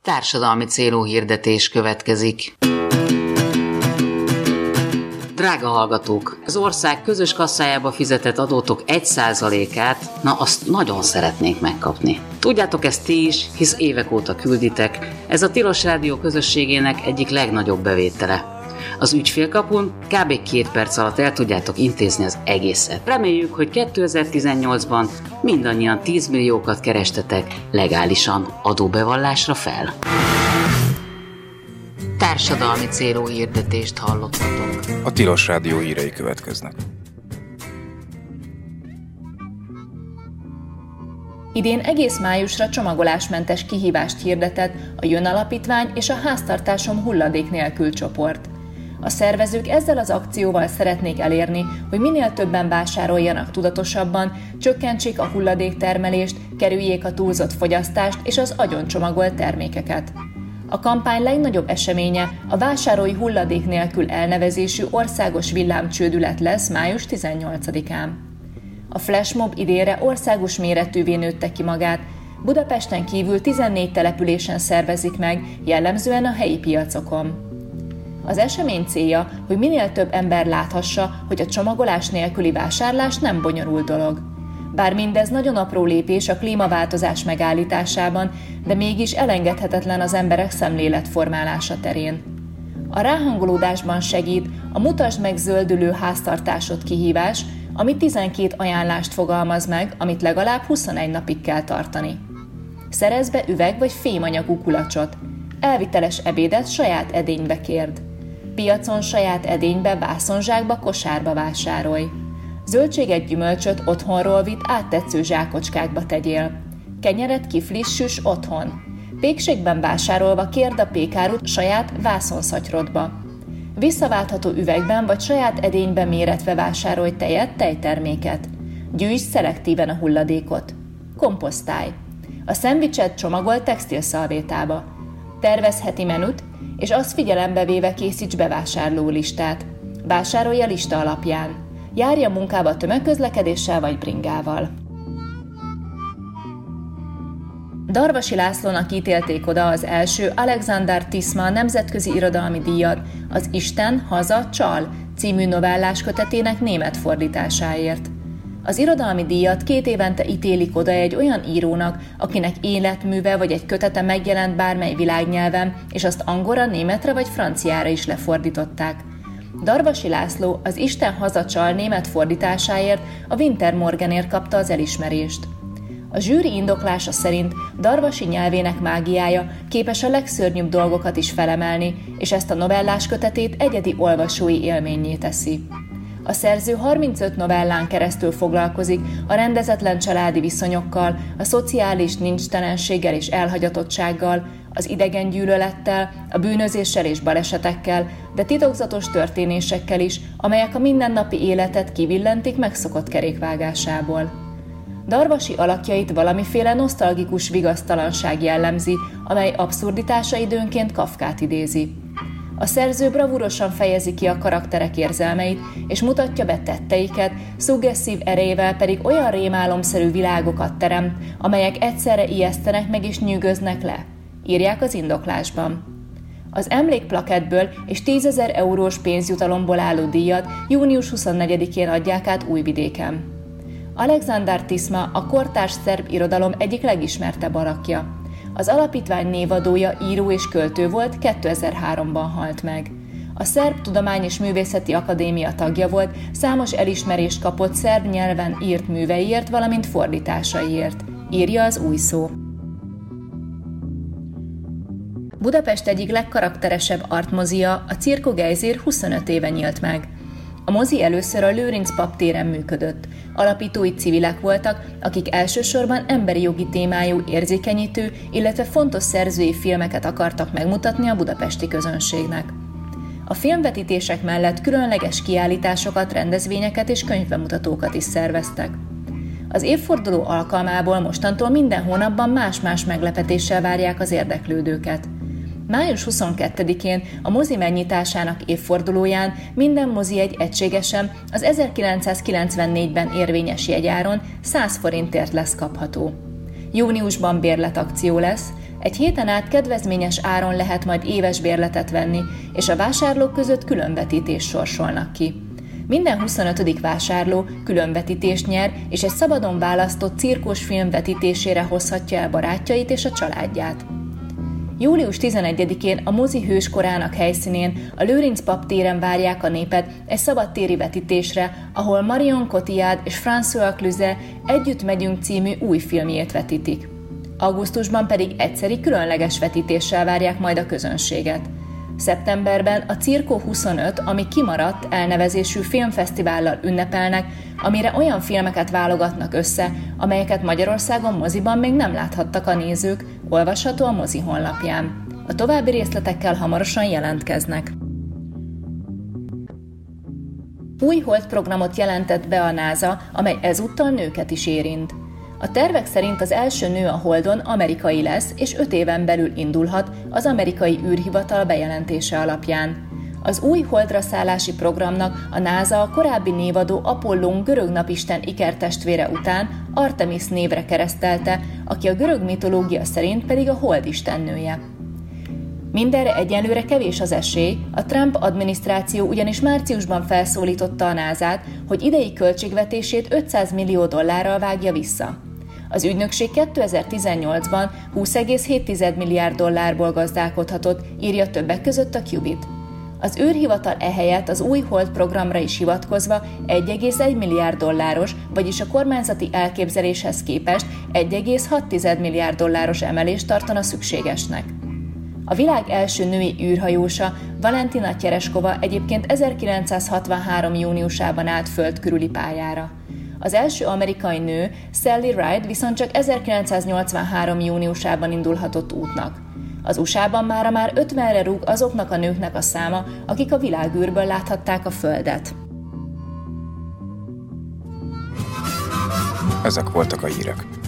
Társadalmi célú hirdetés következik. Drága hallgatók, az ország közös kasszájába fizetett adótok 1%-át, azt nagyon szeretnénk megkapni. Tudjátok ezt ti is, hisz évek óta külditek, ez a Tilos Rádió közösségének egyik legnagyobb bevétele. Az ügyfélkapun kb. 2 perc alatt el tudjátok intézni az egészet. Reméljük, hogy 2018-ban mindannyian 10 milliókat kerestetek legálisan adóbevallásra fel. Társadalmi célú hirdetést hallottatok. A Tilos Rádió hírei következnek. Idén egész májusra csomagolásmentes kihívást hirdetett a Jön Alapítvány és a Háztartásom hulladék nélkül csoport. A szervezők ezzel az akcióval szeretnék elérni, hogy minél többen vásároljanak tudatosabban, csökkentsék a hulladéktermelést, kerüljék a túlzott fogyasztást és az agyoncsomagolt termékeket. A kampány legnagyobb eseménye a Vásárolj hulladék nélkül elnevezésű országos villámcsődület lesz május 18-án. A flashmob idénre országos méretűvé nőtte ki magát, Budapesten kívül 14 településen szervezik meg, jellemzően a helyi piacokon. Az esemény célja, hogy minél több ember láthassa, hogy a csomagolás nélküli vásárlás nem bonyolult dolog. Bár mindez nagyon apró lépés a klímaváltozás megállításában, de mégis elengedhetetlen az emberek szemléletformálása terén. A ráhangolódásban segít a Mutasd meg zöldülő háztartásod kihívás, ami 12 ajánlást fogalmaz meg, amit legalább 21 napig kell tartani. Szerezz be üveg vagy fémanyagú kulacsot. Elviteles ebédet saját edénybe kérd. Piacon saját edénybe, vászonzsákba, kosárba vásárolj. Zöldséget, gyümölcsöt otthonról vitt áttetsző zsákocskákba tegyél. Kenyeret kiflissüss otthon. Pékségben vásárolva kérd a pékárut saját vászonszatyrodba. Visszaváltható üvegben vagy saját edényben méretve vásárolj tejet, tejterméket. Gyűjtsd szelektíven a hulladékot. Komposztálj. A szendvicset csomagol textilszalvétába. Tervezz heti menüt, és azt figyelembe véve készíts bevásárló listát. Vásárolj a lista alapján. Járj a munkába tömegközlekedéssel vagy bringával. Darvasi Lászlónak ítélték oda az első Alexander Tisma nemzetközi irodalmi díjat az Isten, haza, csal című novellás kötetének német fordításáért. Az irodalmi díjat 2 évente ítélik oda egy olyan írónak, akinek életműve vagy egy kötete megjelent bármely világnyelven, és azt angolra, németre vagy franciára is lefordították. Darvasi László az Isten haza csal német fordításáért a Winter Morgenért kapta az elismerést. A zsűri indoklása szerint Darvasi nyelvének mágiája képes a legszörnyűbb dolgokat is felemelni, és ezt a novellás kötetét egyedi olvasói élménnyé teszi. A szerző 35 novellán keresztül foglalkozik a rendezetlen családi viszonyokkal, a szociális nincstelenséggel és elhagyatottsággal, az idegengyűlölettel, a bűnözéssel és balesetekkel, de titokzatos történésekkel is, amelyek a mindennapi életet kivillentik megszokott kerékvágásából. Darvasi alakjait valamiféle nosztalgikus vigasztalanság jellemzi, amely abszurditása időnként Kafkát idézi. A szerző bravúrosan fejezi ki a karakterek érzelmeit, és mutatja be tetteiket, szuggesszív erejével pedig olyan rémálomszerű világokat teremt, amelyek egyszerre ijesztenek meg és nyűgöznek le, írják az indoklásban. Az emlékplakettből és 10 000 eurós pénzjutalomból álló díjat június 24-én adják át Újvidéken. Alexander Tisma a kortárs szerb irodalom egyik legismertebb alakja. Az alapítvány névadója, író és költő volt, 2003-ban halt meg. A Szerb Tudomány és Művészeti Akadémia tagja volt, számos elismerést kapott szerb nyelven írt műveiért, valamint fordításaiért, írja az Új Szó. Budapest egyik legkarakteresebb artmozia, a Cirko Gejzér 25 éve nyílt meg. A mozi először a Lőrinc pap téren működött. Alapítói civilek voltak, akik elsősorban emberi jogi témájú, érzékenyítő, illetve fontos szerzői filmeket akartak megmutatni a budapesti közönségnek. A filmvetítések mellett különleges kiállításokat, rendezvényeket és könyvbemutatókat is szerveztek. Az évforduló alkalmából mostantól minden hónapban más-más meglepetéssel várják az érdeklődőket. Május 22-én a mozi megnyitásának évfordulóján minden mozijegy egységesen az 1994-ben érvényes jegyáron 100 forintért lesz kapható. Júniusban bérletakció lesz, Egy héten át kedvezményes áron lehet majd éves bérletet venni, és a vásárlók között különvetítést sorsolnak ki. Minden 25. vásárló különvetítést nyer, és egy szabadon választott cirkusfilm vetítésére hozhatja el barátjait és a családját. Július 11-én a mozi hőskorának helyszínén, a Lőrinc Pap téren várják a népet egy szabadtéri vetítésre, ahol Marion Cotillard és François Cluzet Együtt megyünk című új filmjét vetítik. Augusztusban pedig egyszeri különleges vetítéssel várják majd a közönséget. Szeptemberben a Circo 25, ami kimaradt elnevezésű filmfesztivállal ünnepelnek, amire olyan filmeket válogatnak össze, amelyeket Magyarországon moziban még nem láthattak a nézők, olvasható a mozi honlapján. A további részletekkel hamarosan jelentkeznek. Új holdprogramot jelentett be a NASA, amely ezúttal nőket is érint. A tervek szerint az első nő a Holdon amerikai lesz, és 5 éven belül indulhat az amerikai űrhivatal bejelentése alapján. Az új holdra szállási programnak a NASA a korábbi névadó Apollón görög napisten ikertestvére után Artemis névre keresztelte, aki a görög mitológia szerint pedig a hold istennője. Mindenre egyelőre kevés az esély, a Trump adminisztráció ugyanis márciusban felszólította a NASA-t, hogy idei költségvetését $500 millió vágja vissza. Az ügynökség 2018-ban $20,7 milliárd gazdálkodhatott, írja többek között a Qubit. Az űrhivatal ehelyett az új hold programra is hivatkozva $1,1 milliárd, vagyis a kormányzati elképzeléshez képest $1,6 milliárd emelést tartana szükségesnek. A világ első női űrhajósa, Valentina Tereshkova egyébként 1963. júniusában állt föld körüli pályára. Az első amerikai nő, Sally Ride viszont csak 1983. júniusában indulhatott útnak. Az USA-ban mára már 50-re rúg azoknak a nőknek a száma, akik a világűrből láthatták a Földet. Ezek voltak a hírek.